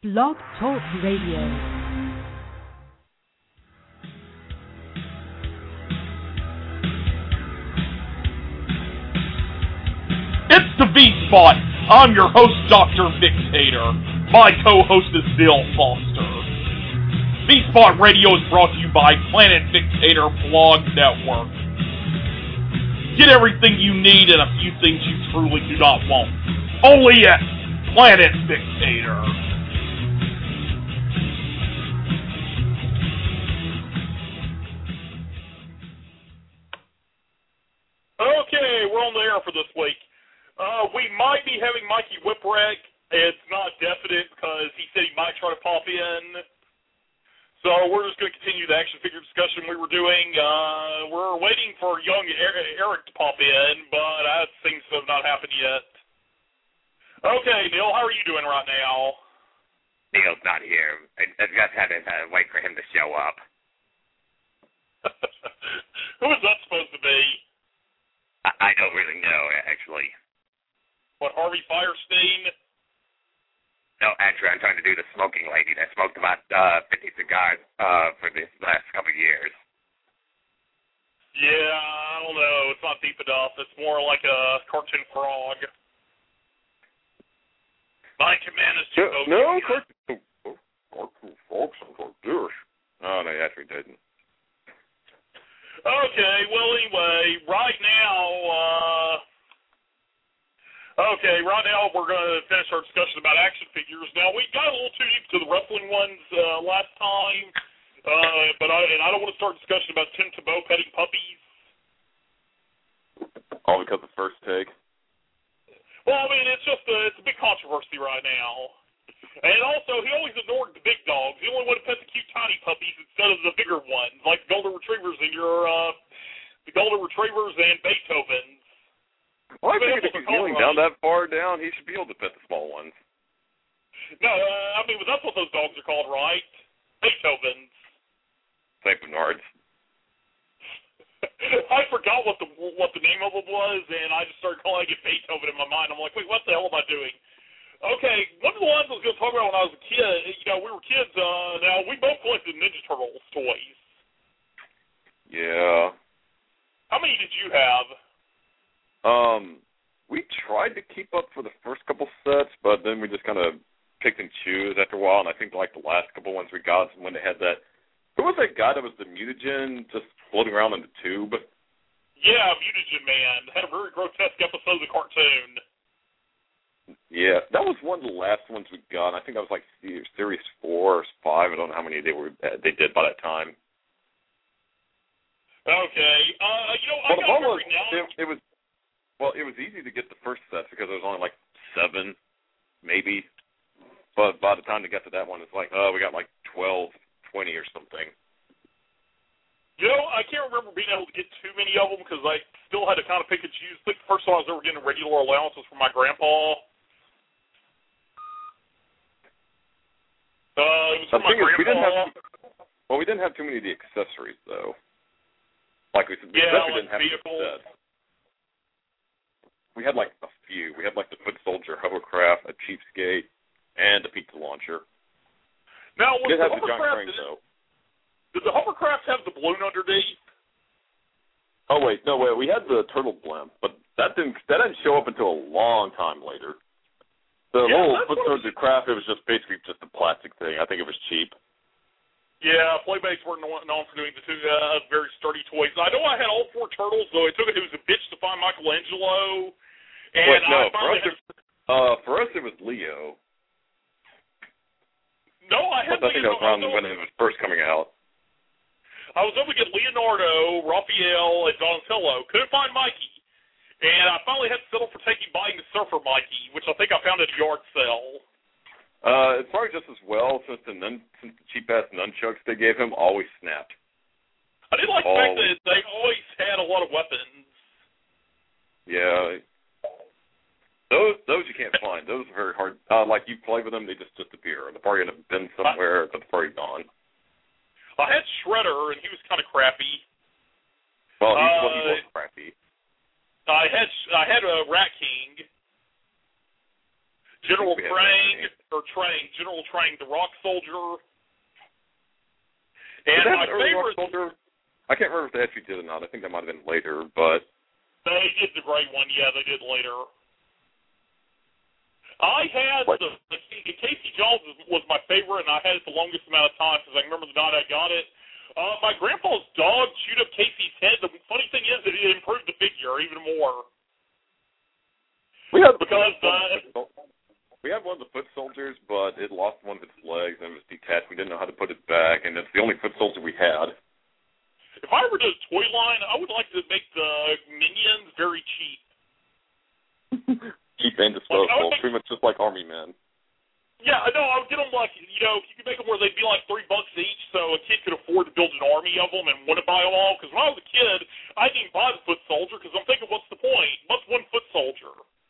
Blog Talk Radio. It's the V-Spot. I'm your host, Dr. Dictator. My co-host is Bill Foster. V-Spot Radio is brought to you by Planet Dictator Blog Network. Get everything you need and a few things you truly do not want. Only at Planet Dictator. Okay, we're on the air for this week. We might be having Mikey Whipwreck. It's not definite because he said he might try to pop in. So we're just going to continue the action figure discussion we were doing. We're waiting for young Eric to pop in, but that seems to have not happened yet. Okay, Neil, how are you doing right now? Neil's not here. I just had to wait for him to show up. Who is that supposed to be? I don't really know, actually. What, Harvey Firestein? No, actually, I'm trying to do the smoking lady that smoked about 50 cigars for this last couple of years. Yeah, I don't know. It's not deep enough. It's more like a cartoon frog. My command is to go. No, cartoon frogs sounds like this. Oh, no, you actually didn't. Okay, well, anyway, right now we're going to finish our discussion about action figures. Now, we got a little too deep to the wrestling ones last time, but I don't want to start a discussion about Tim Tebow petting puppies. All because of the first take? Well, I mean, it's a big controversy right now. And also, he always ignored the big dogs. He only wanted to pet the cute tiny puppies instead of the bigger ones, like the Golden Retrievers and the Golden Retrievers and Beethovens. Well, I think if he's kneeling down that far down, he should be able to pet the small ones. No, I mean, that's what those dogs are called, right? Beethovens. St. Bernards. I forgot what the name of them was, and I just started calling it Beethoven in my mind. I'm like, wait, what the hell am I doing? Okay, one of the ones I was going to talk about when I was a kid, we were kids, now we both collected Ninja Turtles toys. Yeah. How many did you have? We tried to keep up for the first couple sets, but then we just kind of picked and choose after a while, and I think like the last couple ones we got when they had that, who was that guy that was the mutagen just floating around in the tube? Yeah, Mutagen Man. Had a very grotesque episode of the cartoon. Yeah, that was one of the last ones we got. I think that was like Series 4 or 5. I don't know how many they did by that time. Okay. I got right now. It was easy to get the first set because it was only like 7, maybe. But by the time they got to that one, it's like, we got like 12, 20 or something. I can't remember being able to get too many of them because I still had to kind of pick and choose. I think the first one I was ever getting a regular allowance was from my grandpa. It was from my grandpa. We didn't have too many of the accessories, though. Like we said, we didn't have vehicles. We had like a few. We had like the Foot Soldier hovercraft, a Cheapskate, and a pizza launcher. Now, we did have the giant crane, though. Did the hovercraft have the balloon underneath? Oh wait, no wait. We had the turtle blimp, but that didn't show up until a long time later. The little Foot Soldier craft, it was just basically just a plastic thing. I think it was cheap. Yeah, Playmates weren't known for doing the two very sturdy toys. I know I had all 4 turtles, though. It was a bitch to find Michelangelo. And for us it was Leo. No, I had I think that was around when it was first coming out. I was able to get Leonardo, Raphael, and Donatello. Couldn't find Mikey. And I finally had to settle for buying the Surfer Mikey, which I think I found at a yard sale. It's probably just as well since the cheap-ass nunchucks they gave him always snapped. I did like the fact that they always had a lot of weapons. Yeah. Those you can't find. Those are very hard. Like you play with them, they just disappear. They're probably in a bin somewhere, but they're probably gone. I had Shredder, and he was kind of crappy. Well, he was crappy. I had a Rat King. General Trang, the Rock Soldier. And my favorite... Soldier? I can't remember if they actually did or not. I think that might have been later, but... They did the great one. Yeah, they did later. I had the Casey Jones was my favorite, and I had it the longest amount of time because I remember the night I got it. My grandpa's dog chewed up Casey's head. The funny thing is that it improved the figure even more. We had one of the foot soldiers, but it lost one of its legs and it was detached. We didn't know how to put it back, and it's the only foot soldier we had. If I ever did a toy line, I would like to make the minions very cheap. Cheap and disposable, pretty much just like Army Men. Yeah, I know. I would get them like, you could make them where they'd be like $3 each, so a kid could afford to build an army of them and want to buy them all. Because when I was a kid, I didn't buy the foot soldier because I'm thinking, what's the point? What's one foot soldier?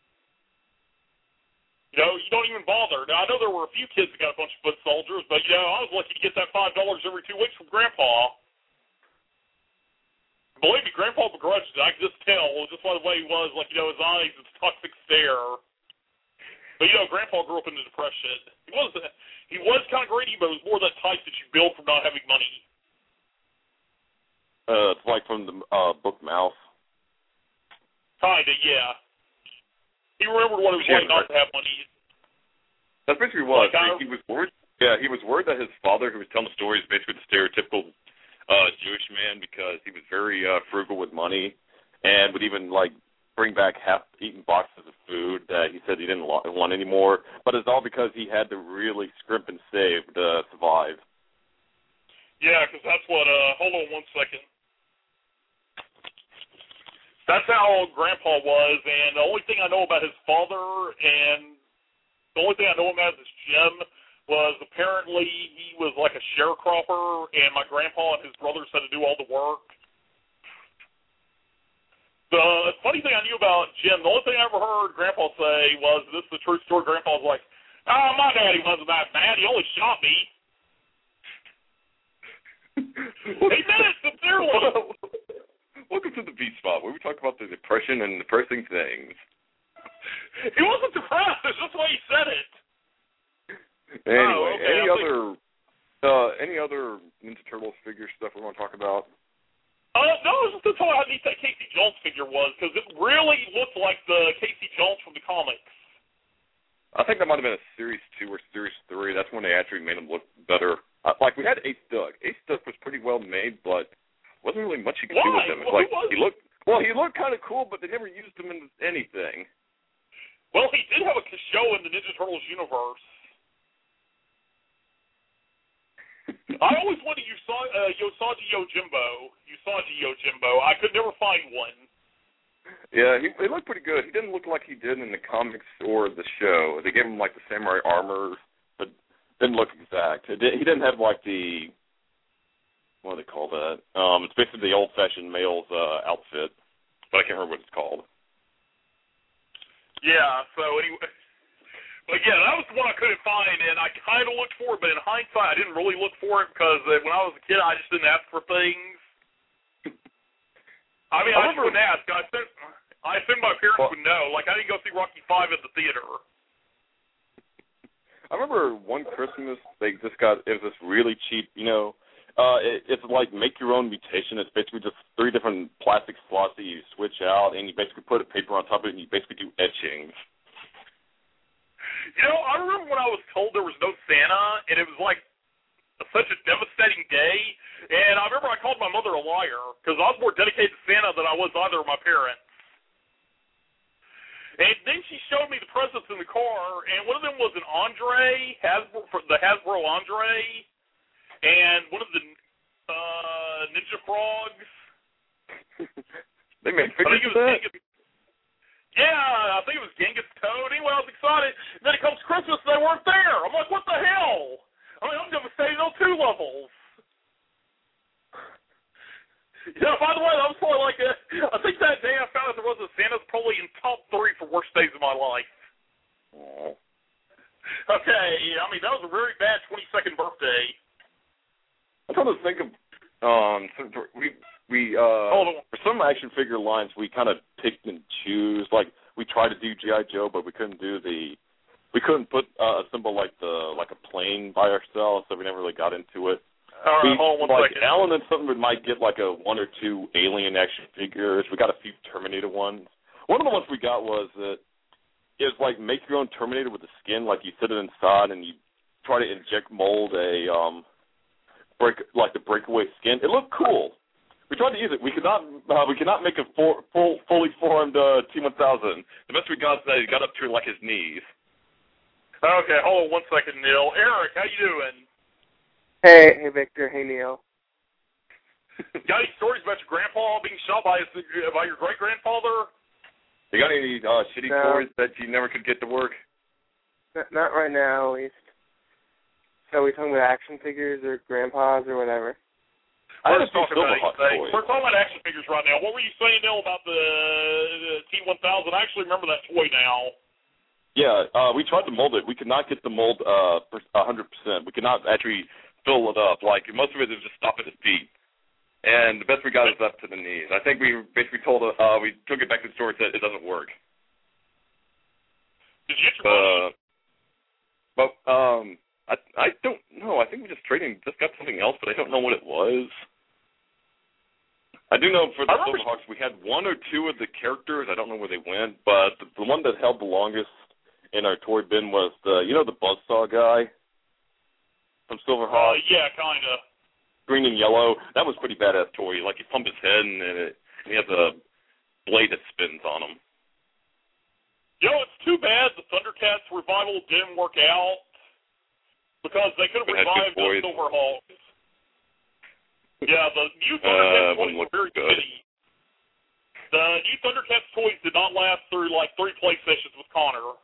You don't even bother. Now, I know there were a few kids that got a bunch of foot soldiers, but, I was lucky to get that $5 every 2 weeks from Grandpa. Believe me, Grandpa begrudged it. I could just tell, just by the way he was, like, his eyes, his toxic stare. But, Grandpa grew up in the Depression. He was kind of greedy, but it was more that type that you build from not having money. It's like from the book Mouth. Kinda, yeah. He remembered what it was like not to have money. That's basically what he was worried. Yeah, he was worried that his father, who was telling the stories, basically the stereotypical Jewish man, because he was very frugal with money and would even bring back half-eaten boxes of food that he said he didn't want anymore. But it's all because he had to really scrimp and save to survive. Yeah, because that's what. Hold on 1 second. That's how Grandpa was, and the only thing I know about his father, and the only thing I know about his Jim, was apparently he was like a sharecropper, and my grandpa and his brothers had to do all the work. The funny thing I knew about Jim, the only thing I ever heard Grandpa say was, this is the true story, Grandpa was like, my daddy wasn't that bad, he only shot me. He did it sincerely. Welcome to the B-Spot, where we talk about the depression and depressing things. He wasn't depressed, it's just the way he said it. Anyway, any other Ninja Turtles figure stuff we want to talk about? No, I was just going to tell you how neat that Casey Jones figure was, because it really looked like the Casey Jones from the comics. I think that might have been a Series 2 or Series 3. That's when they actually made him look better. We had Ace Duck. Ace Duck was pretty well made, but wasn't really much you could do with him. He looked kind of cool, but they never used him in anything. Well, he did have a show in the Ninja Turtles universe. I always wanted Usagi Yojimbo. I could never find one. Yeah, he looked pretty good. He didn't look like he did in the comics or the show. They gave him the samurai armor, but didn't look exact. He didn't have the, what do they call that? It's basically the old-fashioned male's outfit, but I can't remember what it's called. Yeah, so anyway. But yeah, that was the one I couldn't find, and I kind of looked for it, but in hindsight, I didn't really look for it because when I was a kid, I just didn't ask for things. I just wouldn't ask. I assumed my parents would know. I didn't go see Rocky V at the theater. I remember one Christmas, it was this really cheap, it's like make your own mutation. It's basically just 3 different plastic slots that you switch out, and you basically put a paper on top of it, and you basically do etchings. I remember when I was told there was no Santa, and it was such a devastating day, and I remember I called my mother a liar, because I was more dedicated to Santa than I was either of my parents. And then she showed me the presents in the car, and one of them was an Andre, the Hasbro Andre, and one of the Ninja Frogs. They made figures of that? Yeah, I think it was Genghis Toad. Anyway, I was excited. And then it comes Christmas and they weren't there. I'm like, what the hell? I'm devastated on 2 levels. By the way, that was probably I think that day I found out there was a Santa's probably in top 3 for worst days of my life. Oh. Okay, that was a very bad 22nd birthday. I'm trying to think of, for some action figure lines, we kind of picked and choose. We tried to do G.I. Joe, but we couldn't do the we couldn't put assemble like a plane by ourselves, so we never really got into it. All right, hold on one second. Alan and something we might get like a 1 or 2 Alien action figures. We got a few Terminator ones. One of the ones we got was that it was like make your own Terminator with the skin, like you sit it inside and you try to inject mold a the breakaway skin. It looked cool. We tried to use it. We could not make a fully formed T-1000. The best we got is that he got up to like his knees. Okay, hold on one second, Neil. Eric, how you doing? Hey, Victor. Hey, Neil. Got any stories about your grandpa being shot by your great-grandfather? You got any shitty toys that you never could get to work? Not right now, at least. So are we talking about action figures or grandpas or whatever? We're talking about action figures right now. What were you saying, Neil, about the T-1000? I actually remember that toy now. Yeah, we tried to mold it. We could not get the mold 100%. We could not actually fill it up. Like, most of it is just stop at his feet. And the best we got is up to the knees. I think we basically we took it back to the store and said it doesn't work. Did you get your money? But I don't know. I think we just got something else, but I don't know what it was. I do know for the Silverhawks we had 1 or 2 of the characters. I don't know where they went, but the one that held the longest in our toy bin was the Buzzsaw guy from Silverhawks. Yeah, kind of. Green and yellow. That was pretty badass toy. Like, you pump his head, and he has a blade that spins on him. It's too bad the Thundercats revival didn't work out because they could have revived the Silverhawks. Yeah, the new Thundercats toys were very shitty. The new Thundercats toys did not last through, 3 play sessions with Connor.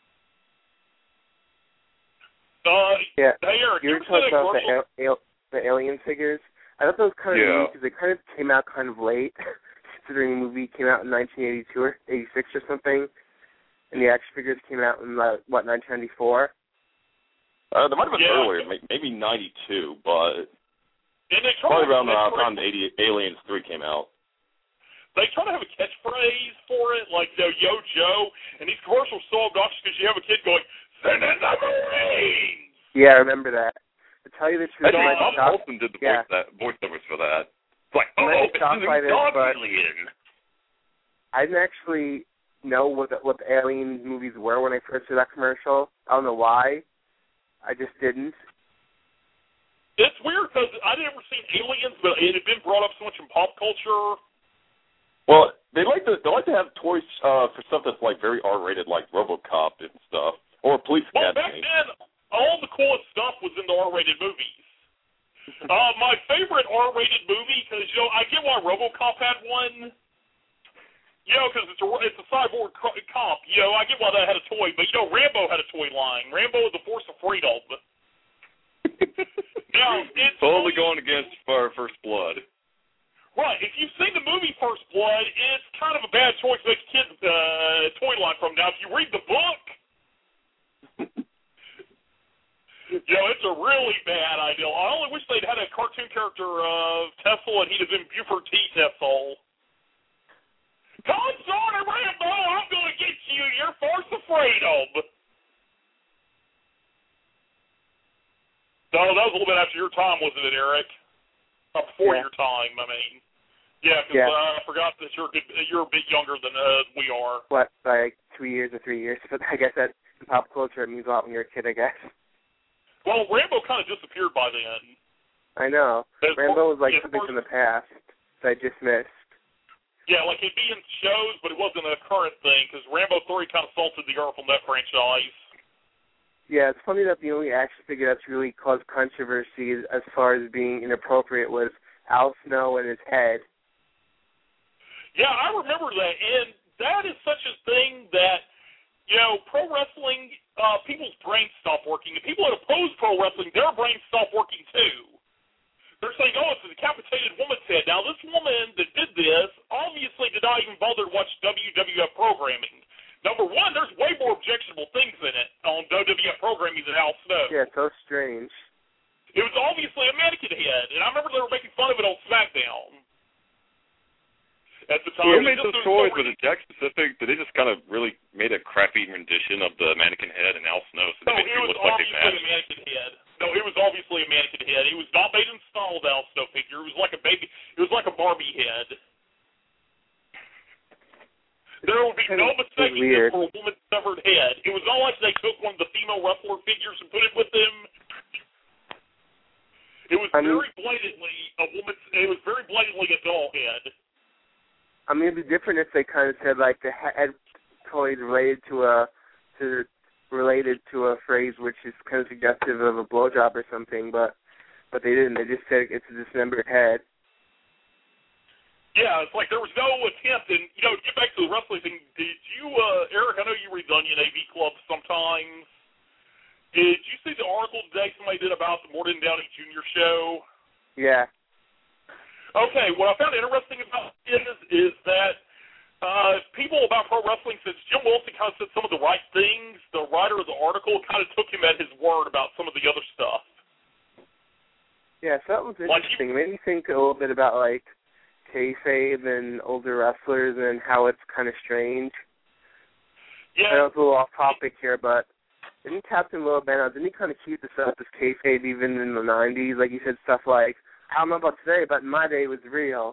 Hey, Eric, you were talking about the Alien figures. I thought that was kind of neat because they kind of came out kind of late, considering the movie came out in 1982 or 86 or something, and the action figures came out in, 1994? They might have been earlier, maybe 92, but probably around the time Aliens 3 came out. They try to have a catchphrase for it, like, Yo Joe, and these commercials are so obnoxious because you have a kid going, "Send in the Marines!" Yeah, I remember that. To tell you the truth, Tom Olsen did the voiceovers for that. It's like, it's a dog alien. I didn't actually know what the Alien movies were when I first saw that commercial. I don't know why. I just didn't. It's weird because I'd never seen Aliens, but it had been brought up so much in pop culture. Well, they like to have toys for stuff that's like very R-rated, like RoboCop and stuff, or Police Academy. Well, back then, all the coolest stuff was in the R-rated movies. My favorite R-rated movie, because I get why RoboCop had one. Because it's a cyborg cop. I get why that had a toy, but Rambo had a toy line. Rambo is the force of freedom. Now, it's totally going against First Blood. Right. If you've seen the movie First Blood, it's kind of a bad choice to make a kid's toy line from. Now, if you read the book, it's a really bad idea. I only wish they'd had a cartoon character of Tessel, and he'd have been Buford T. Tessel. Come on, Rambo, I'm going to get you. You're force of freedom. No, that was a little bit after your time, wasn't it, Eric? Before your time, I mean. Yeah, because I forgot that you're a bit younger than we are. What, like 2 years or 3 years? But I guess that in pop culture it means a lot when you're a kid, I guess. Well, Rambo kind of disappeared by then. I know. Rambo was like something from the past that I just missed. Yeah, like he'd be in shows, but it wasn't a current thing, because Rambo 3 kind of salted the earth on that franchise. Yeah, it's funny that the only action figure that's really caused controversy as far as being inappropriate was Al Snow and his head. Yeah, I remember that, and that is such a thing that, pro wrestling, people's brains stop working. The people that oppose pro wrestling, their brains stop working too. They're saying, it's a decapitated woman's head. Now, this woman that did this obviously did not even bother to watch WWF programming. Number one, there's way more objectionable things in it on WWF programming than Al Snow. Yeah, so strange. It was obviously a mannequin head, and I remember they were making fun of it on SmackDown. At the time, who made those toys? Was it Jakks Pacific? Did they just kind of really made a crappy rendition of the mannequin head and Al Snow? So no, it was obviously a mannequin head. No, it was obviously a mannequin head. It was not made in style of Al Snow figure. It was like a baby. It was like a Barbie head. There would be no mistaking this for a woman's severed head. It was not like they took one of the female wrestler figures and put it with them. It was very blatantly a woman's. It was very blatantly a doll head. I mean, it'd be different if they kind of said like the head toys related to a phrase which is kind of suggestive of a blowjob or something, but they didn't. They just said it's a dismembered head. Yeah, it's like there was no attempt, and to get back to the wrestling thing, did you, Eric? I know you read the Onion AV Club sometimes. Did you see the article today somebody did about the Morton Downey Jr. show? Yeah. Okay, what I found interesting about it is that people about pro wrestling, since Jim Wilson kind of said some of the right things, the writer of the article kind of took him at his word about some of the other stuff. Yeah, so that was interesting. It made me think a little bit about, like, kayfabe and older wrestlers and how it's kind of strange. Yeah. I know it's a little off topic here, but didn't Captain Lil Ben, didn't he kind of keep this up as kayfabe even in the 90s? Like, he said stuff like, I don't know about today, but in my day it was real.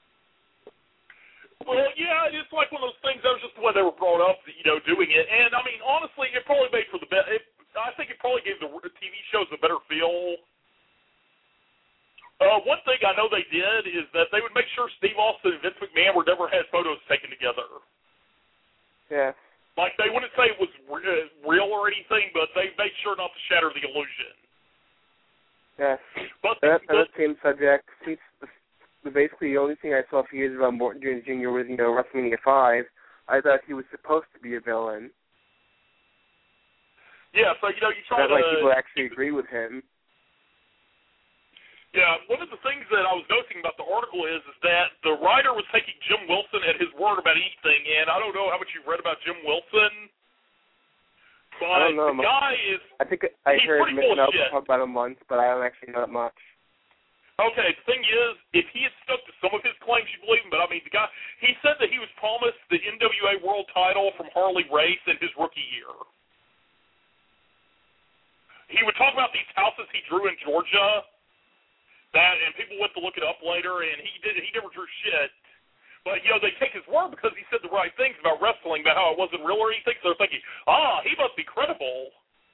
Well, yeah, it's like one of those things. That was just the way they were brought up, doing it. And, I mean, honestly, it probably made for the best. I think it probably gave the TV shows a better feel. One thing I know they did is that they would make sure Steve Austin and Vince McMahon were never had photos taken together. Yeah. Like, they wouldn't say it was real or anything, but they made sure not to shatter the illusion. Yes. But that same subject, basically the only thing I saw a few years about Morton Jr. was, WrestleMania 5. I thought he was supposed to be a villain. Yeah, so, you try to... like people actually agree with him. Yeah, one of the things that I was noticing about the article is that the writer was taking Jim Wilson at his word about anything, and I don't know how much you've read about Jim Wilson, but I don't know the guy is... I think I heard Mick Nelson talk about him once, but I don't actually know that much. Okay, the thing is, if he had stuck to some of his claims, you believe him, but I mean, the guy, he said that he was promised the NWA World title from Harley Race in his rookie year. He would talk about these houses he drew in Georgia, and people went to look it up later, and he never drew shit. But, they take his word because he said the right things about wrestling, about how it wasn't real or anything, so they're thinking, he must be credible.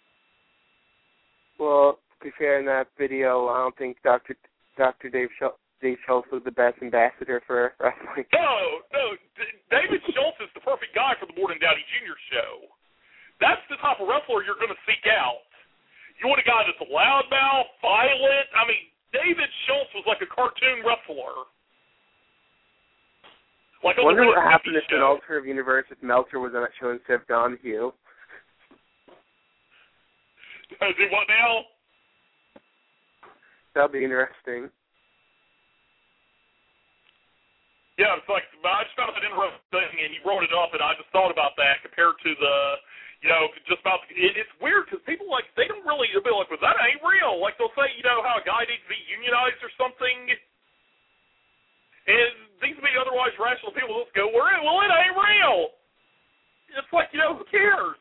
Well, to be fair, in that video, I don't think Dr. Dave Schultz was the best ambassador for wrestling. No, David Schultz is the perfect guy for the Morton Downey Jr. show. That's the type of wrestler you're going to seek out. You want a guy that's loudmouth, violent. I mean, David Schultz was like a cartoon wrestler. Like, I wonder what happened if an alternative universe if Meltzer was on that show instead of Donahue. Is he what now? That'd be interesting. Yeah, it's like, I just found it an interesting thing, and you brought it up, and I just thought about that compared to the, just about, it's weird, because people, like, they don't really, they'll be like, well, that ain't real. Like, they'll say, how a guy needs to be unionized or something, and these would be otherwise rational people just go, well, it ain't real. It's like, who cares?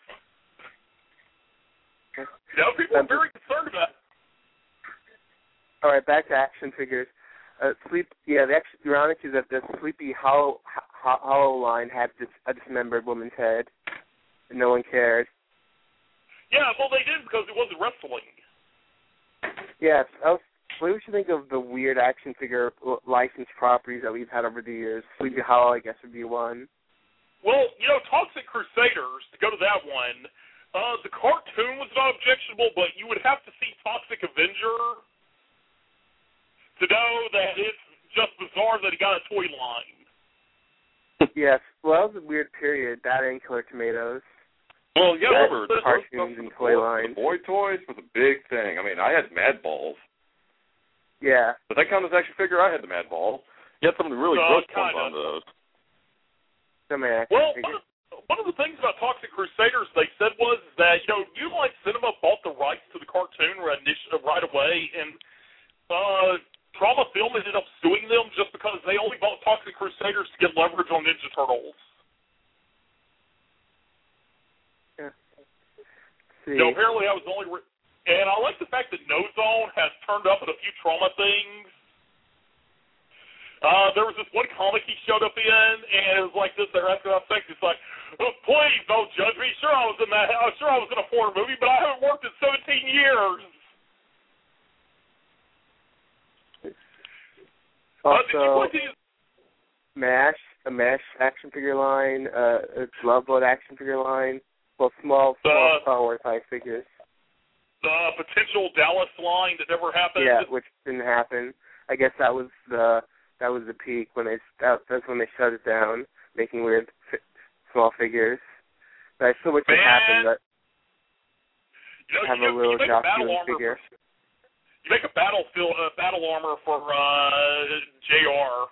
People are very concerned about it. All right, back to action figures. The ironic is that the Sleepy Hollow line had a dismembered woman's head, and no one cared. Yeah, well, they did because it wasn't wrestling. Yes, what do you think of the weird action figure licensed properties that we've had over the years? Sleepy Hollow, I guess, would be one. Well, Toxic Crusaders, to go to that one, the cartoon was not objectionable, but you would have to see Toxic Avenger to know that it's just bizarre that he got a toy line. Yes, well, that was a weird period, that and Killer Tomatoes. Well, yeah, remember, the cartoons and toy lines. The boy toys was a big thing. I mean, I had Mad Balls. Yeah. But that count as action figure? I had the Mad Ball. You had some really gross ones on those. Well, one of the things about Toxic Crusaders they said was that, Uline Cinema bought the rights to the cartoon right away, and Trauma Film ended up suing them just because they only bought Toxic Crusaders to get leverage on Ninja Turtles. Yeah. No, apparently that was the only... And I like the fact that No Zone has turned up in a few Trauma things. There was this one comic he showed up in, and it was like this. They're asking about sex. It's like, oh, please don't judge me. Sure, I was in a foreign movie, but I haven't worked in 17 years. Also, MASH, a MASH action figure line, a Love Boat action figure line. Well, small Star Wars type figures. The potential Dallas line that never happened. Yeah, which didn't happen. I guess that was the peak when that's when they shut it down, making weird small figures. But I still wish it happened. But have a little Josh Stevens figure. You make a battle armor for JR.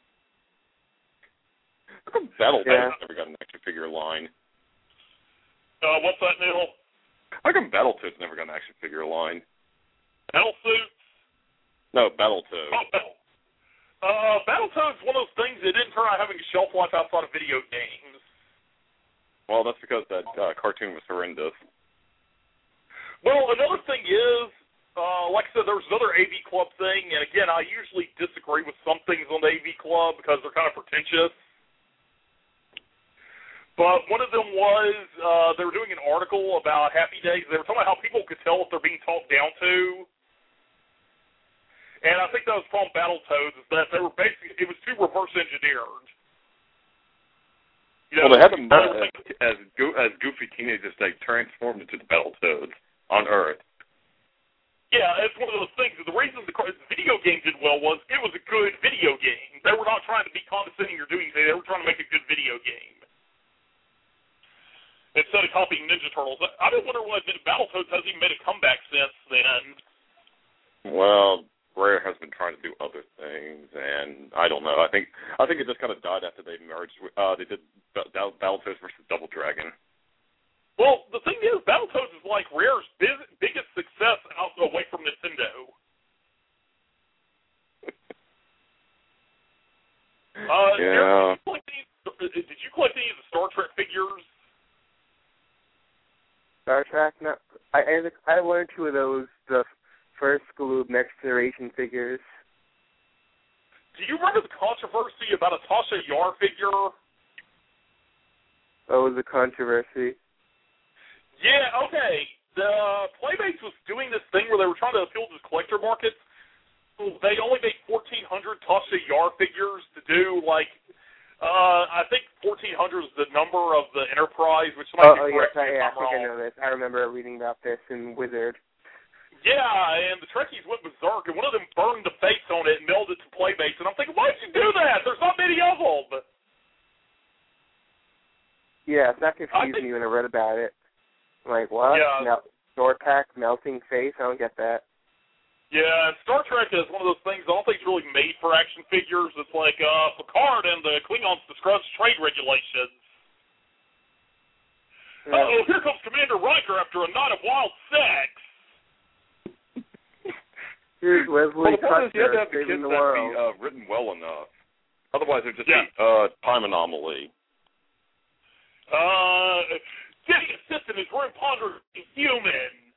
How come Battletoads never got an action figure line? What's that, Neil? How come Battletoads never got an action figure line? Battlesuits? No, Battletoads. Oh, Battletoads is one of those things that didn't turn out having a shelf life outside of video games. Well, that's because that cartoon was horrendous. Well, another thing is, like I said, there was another AV Club thing, and again, I usually disagree with some things on the AV Club because they're kind of pretentious. But one of them was, they were doing an article about Happy Days. They were talking about how people could tell if they're being talked down to. And I think that was from Battletoads, is that they were basically, it was too reverse engineered. You know, well, they had them as goofy teenagers, they transformed into the Battletoads on Earth. Yeah, it's one of those things. The reason the video game did well was it was a good video game. They were not trying to be condescending or doing anything. They were trying to make a good video game. Instead of copying Ninja Turtles. I don't wonder why Battletoads hasn't even made a comeback since then. Well, Rare has been trying to do other things, and I don't know. I think it just kind of died after they merged. They did Battletoads versus Double Dragon. Well, the thing is, Battletoads is like Rare's biggest success away from Nintendo. Yeah. Did you collect any of the Star Trek figures? Star Trek? No. I had one or two of those, the first Galoob Next Generation figures. Do you remember the controversy about a Tasha Yar figure? What was the controversy? Yeah, okay. The Playmates was doing this thing where they were trying to appeal to the collector market. They only made 1,400 Tasha Yar figures to do, like, I think 1,400 is the number of the Enterprise, which might be correct. I think I know this. I remember reading about this in Wizard. Yeah, and the Trekkies went berserk, and one of them burned the face on it and mailed it to Playmates, and I'm thinking, why did you do that? There's not many of them. Yeah, that confused me when I read about it. I'm like, what? Yeah. Sword pack, melting face? I don't get that. Yeah, Star Trek is one of those things I don't think it's really made for action figures. It's like Picard and the Klingons discuss trade regulations. Yeah. Uh-oh, here comes Commander Riker after a night of wild sex. Here's Wesley Crusher you have to have the saving kids the world. Be written well enough. Otherwise, it would just be time anomaly. Getting assistant is room pondering human.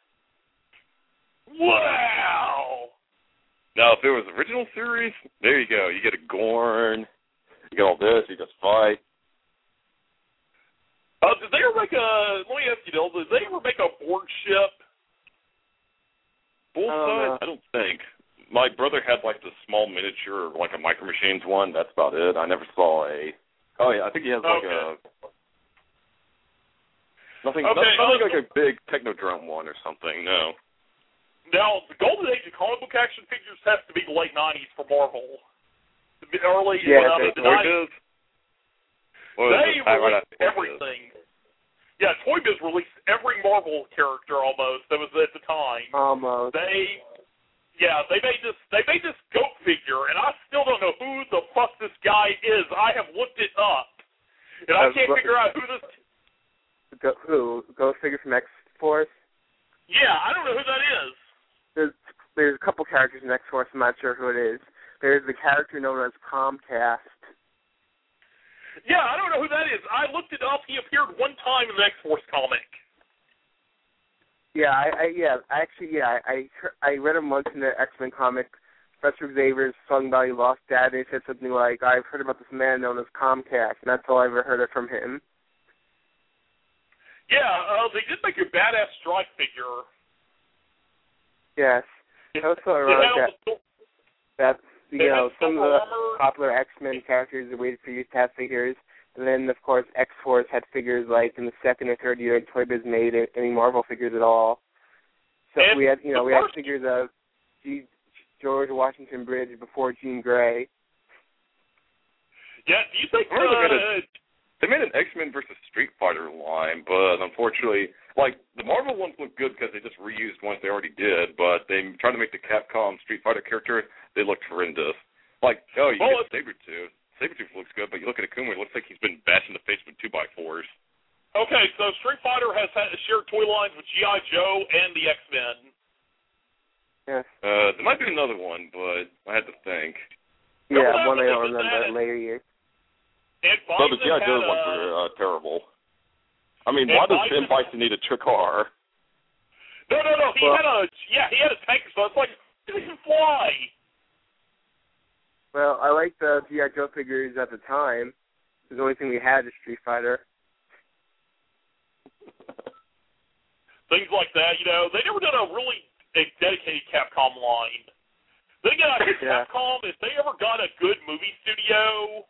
Wow! Now, if it was original series, there you go. You get a Gorn, you get all this, you just fight. Did they ever make let me ask you, Dill, did they ever make a board ship? Full size? I don't think. My brother had, like, the small miniature, like a Micro Machines one. That's about it. I never saw a... Oh, yeah, I think he has, like, nothing like a big Technodrome one or something, no. Now, the golden age of comic book action figures has to be the late 90s for Marvel. The early, the 90s. They released everything. Yeah, Toy Biz released every Marvel character almost that was at the time. Almost. They made this goat figure, and I still don't know who the fuck this guy is. I have looked it up, and I can't figure out who this... Who? Ghost figure from X-Force? Yeah, I don't know who that is. there's a couple characters in X-Force. I'm not sure who it is. There's the character known as Comcast. Yeah, I don't know who that is. I looked it up. He appeared one time in the X-Force comic. Yeah, I read him once in the X-Men comic. Professor Xavier's sung about he lost dad, and he said something like, "I've heard about this man known as Comcast," and that's all I ever heard it from him. Yeah, they did make a badass strike figure. Yes, I also realized that some of the popular X-Men characters are waited for youth to have figures, and then of course X-Force had figures like in the second or third year Toy Biz made any Marvel figures at all. So we had figures of George Washington Bridge before Jean Grey. Yeah, do you think they made an X-Men versus Street Fighter line, but unfortunately, like, the Marvel ones look good because they just reused ones they already did, but they tried to make the Capcom Street Fighter character, they looked horrendous. Like, get Sabretooth. Sabretooth looks good, but you look at Akuma, it looks like he's been bashed in the face with 2x4s. Okay, so Street Fighter has shared toy lines with G.I. Joe and the X-Men. Yes. There might be another one, but I had to think. Yeah, one I don't remember later years. So the G.I. Joe ones were terrible. I mean, why does Ben Bison need a trick car? No. He had a tank, so it's like, he can fly. Well, I liked the G.I. Joe figures at the time. It was the only thing we had is Street Fighter. Things like that, they never did a really dedicated Capcom line. Then again, I think Capcom, if they ever got a good movie studio...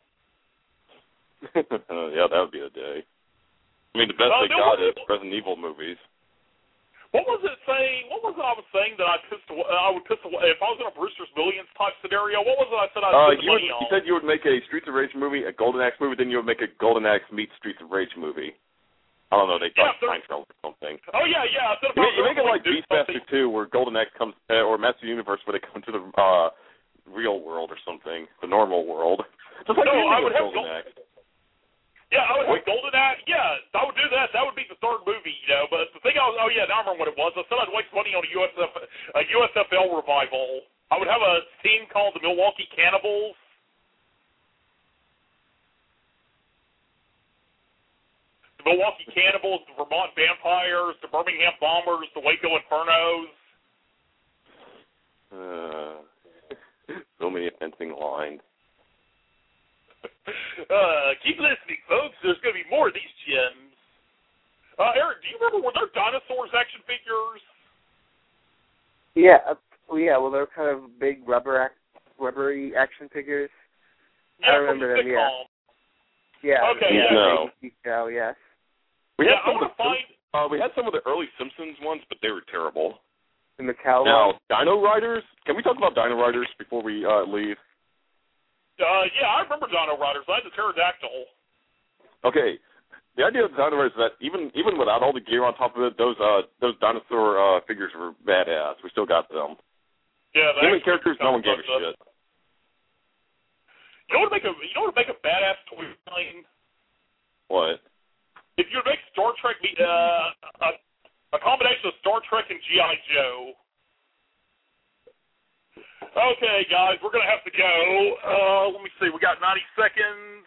yeah, that would be a day. I mean, the best they got is Resident Evil movies. What was it saying? What was it I was saying that I would piss away if I was in a Brewster's Millions type scenario? What was it I said I'd put money on? You said you would make a Streets of Rage movie, a Golden Axe movie, then you would make a Golden Axe meets Streets of Rage movie. I don't know, they thought time travel or something. Oh, yeah. You make it like Beastmaster 2, where Golden Axe comes, or Master Universe, where they come to the real world or something, the normal world. Just like I would have Golden Axe. Yeah, I would have Golden Axe. Yeah, I would do that. That would be the third movie, But the thing now I remember what it was. I said I'd waste money on a USFL revival. I would have a team called the Milwaukee Cannibals. The Milwaukee Cannibals, the Vermont Vampires, the Birmingham Bombers, the Waco Infernos. So many fencing lines. Keep listening, folks. There's going to be more of these gems. Eric, do you remember, were there dinosaurs action figures? Yeah. Well, they're kind of big rubbery action figures. Yeah, I remember them, yeah. Yeah. Okay, yeah. Yes. We had some of the early Simpsons ones, but they were terrible. The Mattel ones? Now, Dino Riders? Can we talk about Dino Riders before we leave? Yeah, I remember Dino Riders. I had the pterodactyl. Okay, the idea of Dino Riders is that even without all the gear on top of it, those dinosaur figures were badass. We still got them. Yeah, human characters, no one gave a shit. You know what would make a badass toy line? What? If you would make Star Trek a combination of Star Trek and G.I. Joe. Okay, guys, we're going to have to go. Let me see. We got 90 seconds.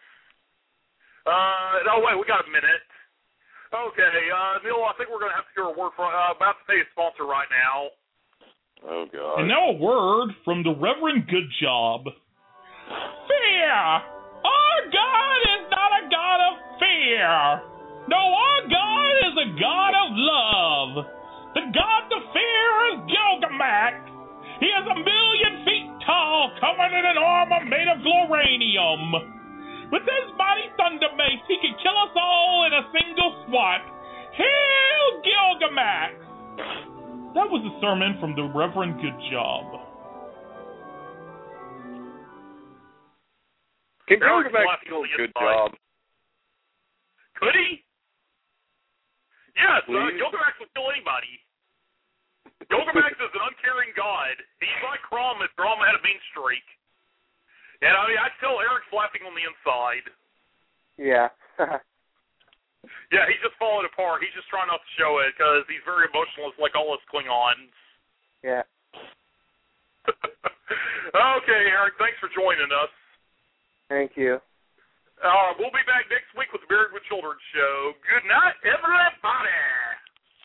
We got a minute. Okay, Neil, I think we're going to have to hear a word from about to pay a sponsor right now. Oh, God. And now a word from the Reverend Goodjob. Fear! Our God is not a God of fear. No, our God is a God of love. The God to fear is Gilgamesh. He is 1,000,000 feet tall, covered in an armor made of gloranium. With his mighty thunder mace, he can kill us all in a single swat. Hail Gilgamesh! That was a sermon from the Reverend Goodjob. Can Gilgamesh do a good job? Could he? Yes, Gilgamesh would kill anybody. Gilgamesh is an uncaring god. He's like Crom if Crom had a mean streak. And I tell Eric's laughing on the inside. Yeah. Yeah, he's just falling apart. He's just trying not to show it because he's very emotional, like all us Klingons. Yeah. Okay, Eric, thanks for joining us. Thank you. We'll be back next week with the Married with Children show. Good night, everybody.